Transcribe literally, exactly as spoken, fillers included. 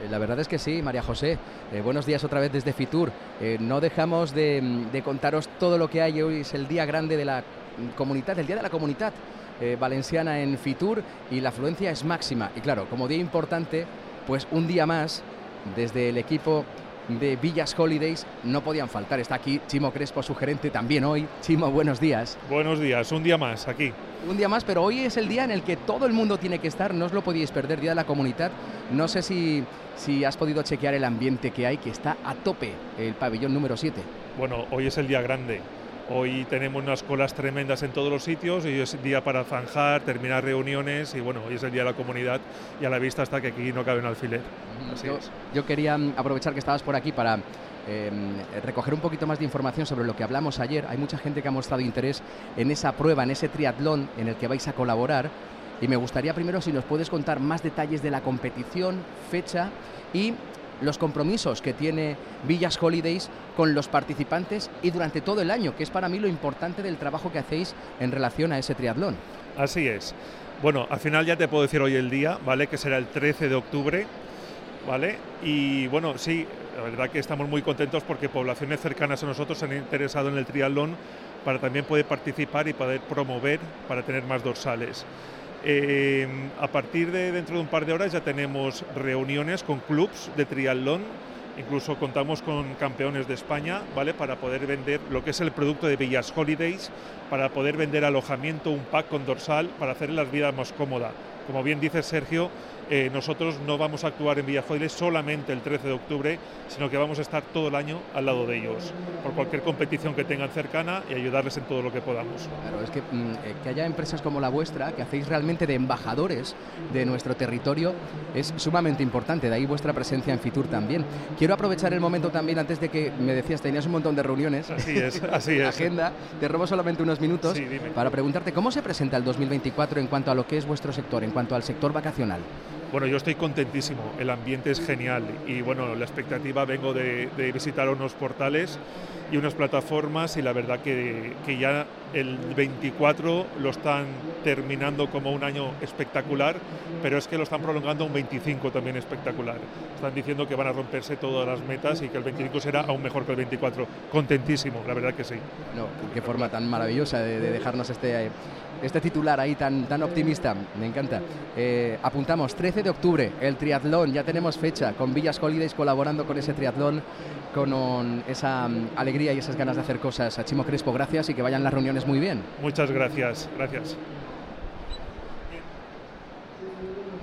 La verdad es que sí, María José. Eh, buenos días otra vez desde Fitur. Eh, no dejamos de, de contaros todo lo que hay. Hoy es el día grande de la comunidad, el día de la comunidad eh, valenciana en Fitur y la afluencia es máxima. Y claro, como día importante, pues un día más desde el equipo de Villas Holidays no podían faltar. Está aquí Chimo Crespo, su gerente, también hoy. Chimo, buenos días. Buenos días, un día más aquí. Un día más, pero hoy es el día en el que todo el mundo tiene que estar, no os lo podíais perder, Día de la Comunidad. No sé si, si has podido chequear el ambiente que hay, que está a tope, el pabellón número siete. Bueno, hoy es el día grande. Hoy tenemos unas colas tremendas en todos los sitios, hoy es día para zanjar, terminar reuniones y bueno, hoy es el día de la comunidad y a la vista está que aquí no cabe un alfiler. Así yo, es. yo quería aprovechar que estabas por aquí para eh, recoger un poquito más de información sobre lo que hablamos ayer. Hay mucha gente que ha mostrado interés en esa prueba, en ese triatlón en el que vais a colaborar y me gustaría primero si nos puedes contar más detalles de la competición, fecha y los compromisos que tiene Villas Holidays con los participantes y durante todo el año, que es para mí lo importante del trabajo que hacéis en relación a ese triatlón. Así es. Bueno, al final ya te puedo decir hoy el día, ¿vale? Que será el trece de octubre, ¿vale? Y bueno, sí, la verdad que estamos muy contentos porque poblaciones cercanas a nosotros se han interesado en el triatlón para también poder participar y poder promover para tener más dorsales. Eh, a partir de dentro de un par de horas ya tenemos reuniones con clubs de triatlón, incluso contamos con campeones de España, ¿vale? Para poder vender lo que es el producto de Villas Holidays, para poder vender alojamiento, un pack con dorsal, para hacer la vida más cómoda. Como bien dice Sergio, eh, nosotros no vamos a actuar en Villas Holidays solamente el trece de octubre, sino que vamos a estar todo el año al lado de ellos, por cualquier competición que tengan cercana y ayudarles en todo lo que podamos. Claro, es que, mm, que haya empresas como la vuestra, que hacéis realmente de embajadores de nuestro territorio, es sumamente importante, de ahí vuestra presencia en Fitur también. Quiero aprovechar el momento también, antes de que me decías, tenías un montón de reuniones. Así es, así es. Agenda, te robo solamente unos minutos Sí, dime. para preguntarte cómo se presenta el dos mil veinticuatro en cuanto a lo que es vuestro sector, en cuanto al sector vacacional. Bueno, yo estoy contentísimo, el ambiente es genial y bueno, la expectativa, vengo de, de visitar unos portales y unas plataformas y la verdad que, que ya el veinticuatro lo están terminando como un año espectacular, pero es que lo están prolongando a un veinticinco también espectacular. Están diciendo que van a romperse todas las metas y que el veinticinco será aún mejor que el veinticuatro. Contentísimo, la verdad que sí. No, qué forma tan maravillosa de, de dejarnos este... Este titular ahí tan, tan optimista, me encanta. Eh, apuntamos, trece de octubre, el triatlón, ya tenemos fecha, con Villas Holidays colaborando con ese triatlón, con un, esa um, alegría y esas ganas de hacer cosas. A Chimo Crespo, gracias y que vayan las reuniones muy bien. Muchas gracias, gracias.